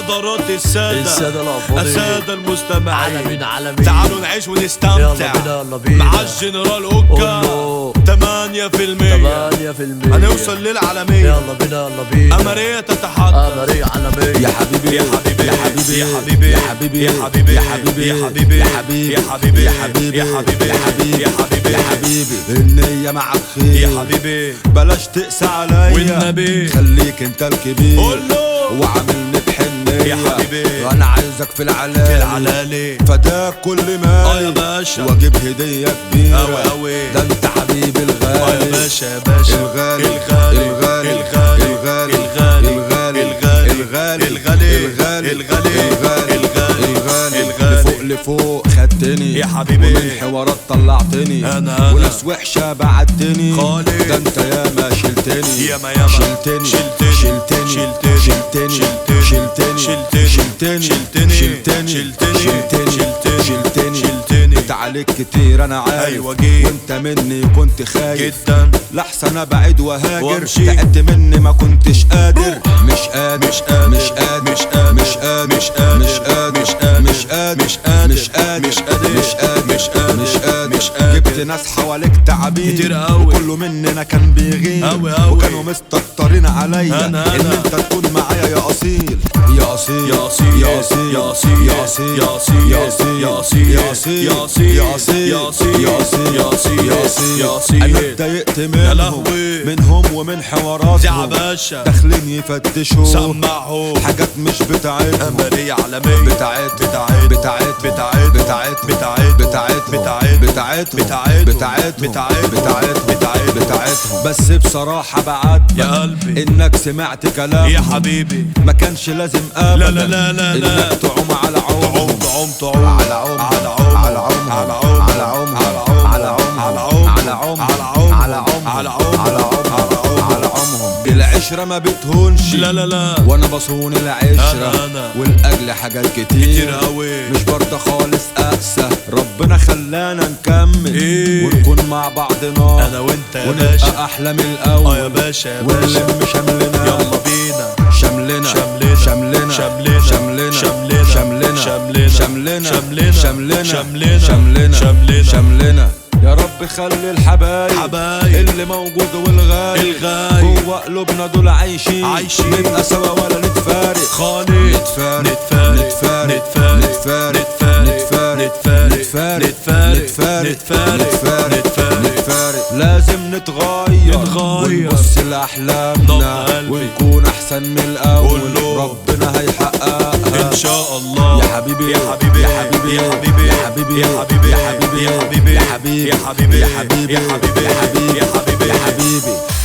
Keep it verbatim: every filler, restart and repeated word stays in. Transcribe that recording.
حضرات السادة السادة الأفاضل السادة المستمعين عالمين عالمين تعالوا نعيش ونستمتع يلا بينا يلا بينا مع الجنرال اوكا تمانية في المية تمانية في المية هنوصل للعالمية يلا بينا يلا بينا أمرية تتحدث أمرية عالمية يا حبيبي يا حبيبي يا حبيبي يا حبيبي يا حبيبي يا حبيبي يا حبيبي يا حبيبي يا حبيبي يا حبيبي يا حبيبي يا حبيبي يا حبيبي يا حبيبي يا حبيبي النية معك خير يا حبيبي بلاش تقسى عليا والنبي خليك انت الكبير قول له وعاملني بحنية يا حبيبي وانا عايزك في العلالي في العلالي فداك كل ما اه يا باشا واجيب هدية كبيرة اوي اوي ده انت حبيبي اه يا الغالي باشا يا باشا الغالي الغالي الغالي الغالي الغالي الغالي الغالي الغالي الغالي الغالي الغالي الغالي الغالي الغالي لفوق لفوق خدتني يا حبيبي ومن حوارات طلعتني أنا- أنا. وناس وحشة بعدتني خالص. ده انت ياما شلتني ياما ياما شلتني شلتني شلتني شلتني شلتني شلتني شلتني شلتني شلتني شلتني شلتني شلتني شلتني شلتني شلتني شلتني انت عليك كتير انا عارف أيوة جيت. وانت مني كنت خايف جدا لحسن ابعد وهاجر وامشي. تعبت مني ما كنتش قادر مش قادر مش قادر مش قادر مش قادر مش قادر مش قادر مش قادر مش قادر مش قادر مش قادر مش قادر مش قادر مش قادر مش قادر مش قادر مش قادر جبت ناس حواليك تعبين كتير قوي. وكله مننا كان بيغيب قوي قوي. وكانوا مستكترين عليا أنا- ان أنا. انت تكون معايا يا اصيل يا اصيل يا أصيل يا اصيل يا أصيل يا اصيل يا أصيل يا اصيل يا أصيل يا اصيل يا أصيل يا اصيل يا أصيل يا اصيل يا أصيل يا اصيل يا أصيل انا اتضايقت يا منهم لهوي. منهم ومن حواراتهم يا باشا داخلين يفتشوا سمعوا حاجات مش بتاعتهم أمرية عالمية بتاعت بتاعت بتاعت بتاعت بتاعت بتاعت بتاعت بتاعت بتاعت بتاعت بتاعت بتاعت بتاعت بتاعت بتاعتهم بس بصراحة بعد يا قلبي انك سمعت كلام يا حبيبي ما كانش لازم ابدا لا لا لا لا لا. انك تعوم على تعوم عوم تعوم تعوم على عوم على عوم على عوم على عوم على عوم على عوم على عوم على عوم على على عوم عوم على عوم على عوم على عوم على عوم على عومهم العشرة ما بتهونش لا لا لا وانا بصون العشرة أنا- أنا. والاجل حاجات كتير كتير قوي مش برضه خالص اقسى ربنا خلانا نكمل إيه؟ ونكون مع بعضنا انا وانت يا باشا ونبقى احلى من اه يا الاول باشا يا باشا ونلم شملنا يلا بينا شملنا شملنا شملنا شملنا شملنا شملنا شملنا شملنا شملنا شملنا شملنا شملنا شملنا شملنا شملنا يا رب خلي الحبايب حبايب اللي موجود والغايب الغايب جوه قلوبنا دول عايشين عايشين. نبقى سوا ولا نتفارق خالص نتفارق نتفارق نتفارق نتفارق نتفارق نتفارق نتفارق نتفارق نتفارق نتفارق نتفارق نتفارق نتفارق لازم نتغير نتغير. ونبص ضم لأحلامنا قلبي. ونكون أحسن من الأول قول له. ربنا هيحققها ان شاء الله يا حبيبي يا حبيبي يا حبيبي يا حبيبي يا حبيبي يا حبيبي يا حبيبي يا حبيبي يا حبيبي يا حبيبي يا حبيبي يا حبيبي يا حبيبي يا حبيبي يا حبيبي